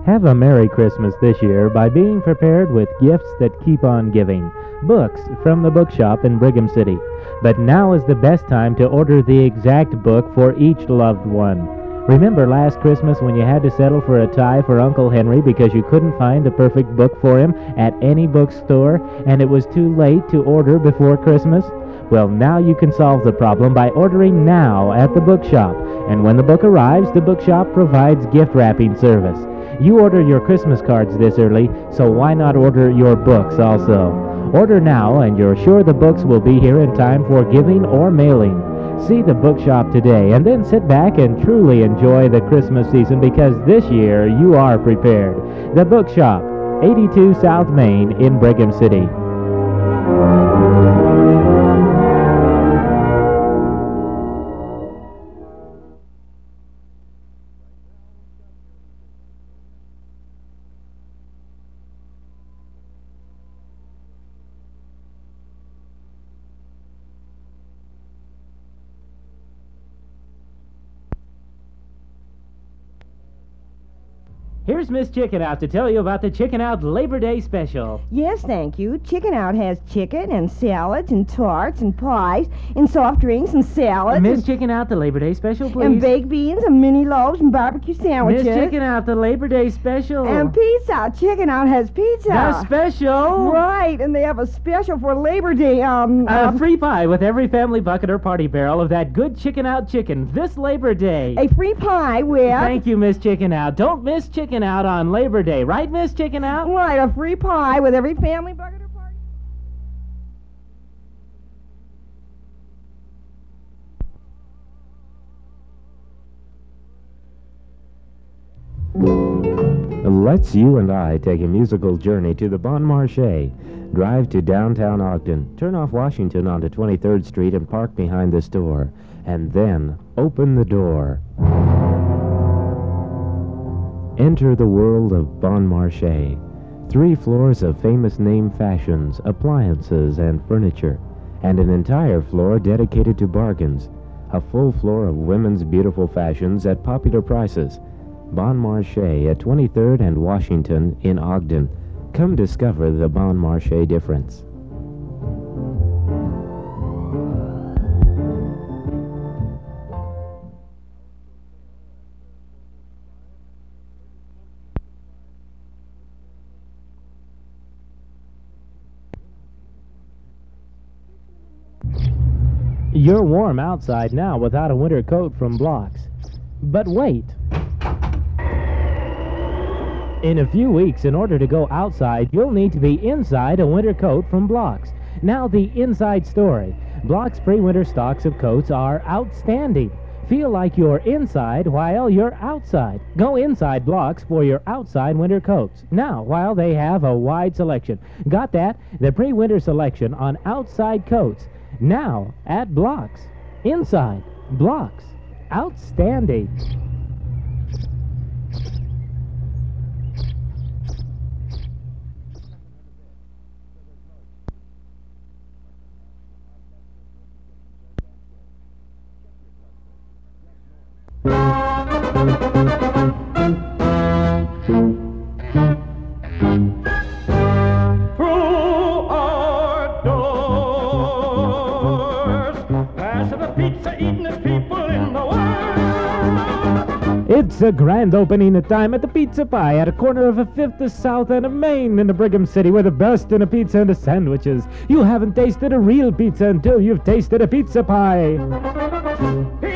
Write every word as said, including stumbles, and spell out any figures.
Have a Merry Christmas this year by being prepared with gifts that keep on giving. Books from the bookshop in Brigham City. But now is the best time to order the exact book for each loved one. Remember last Christmas when you had to settle for a tie for Uncle Henry because you couldn't find the perfect book for him at any bookstore and it was too late to order before Christmas? Well, now you can solve the problem by ordering now at the bookshop. And when the book arrives, the bookshop provides gift wrapping service. You order your Christmas cards this early, so why not order your books also? Order now, and you're sure the books will be here in time for giving or mailing. See the bookshop today, and then sit back and truly enjoy the Christmas season because this year you are prepared. The Bookshop, eighty-two South Main in Brigham City. Here's Miss Chicken Out to tell you about the Chicken Out Labor Day special. Yes, thank you. Chicken Out has chicken and salads and tarts and pies and soft drinks and salads. Miss and, Chicken Out, the Labor Day special, please. And baked beans and mini loaves and barbecue sandwiches. Miss Chicken Out, the Labor Day special. And pizza. Chicken Out has pizza. The special. Right, and they have a special for Labor Day. Um, A um, free pie with every family bucket or party barrel of that good Chicken Out chicken this Labor Day. A free pie with... Thank you, Miss Chicken Out. Don't miss Chicken Out on Labor Day. Right, Miss Chicken Out? Right, a free pie with every family bucket or party. Let's you and I take a musical journey to the Bon Marché. Drive to downtown Ogden, turn off Washington onto twenty-third Street and park behind the store. And then open the door. Enter the world of Bon Marché. Three floors of famous name fashions, appliances, and furniture, and an entire floor dedicated to bargains. A full floor of women's beautiful fashions at popular prices. Bon Marché at twenty-third and Washington in Ogden. Come discover the Bon Marché difference. You're warm outside now without a winter coat from Blocks. But wait. In a few weeks, in order to go outside, you'll need to be inside a winter coat from Blocks. Now the inside story. Blocks' pre-winter stocks of coats are outstanding. Feel like you're inside while you're outside. Go inside Blocks for your outside winter coats. Now, while they have a wide selection. Got that? The pre-winter selection on outside coats. Now at Blocks. Inside Blocks. Outstanding. It's a grand opening time at the Pizza Pie at a corner of a fifth, a South, and a Main in the Brigham City. We're the best in a pizza and a sandwiches. You haven't tasted a real pizza until you've tasted a pizza pie.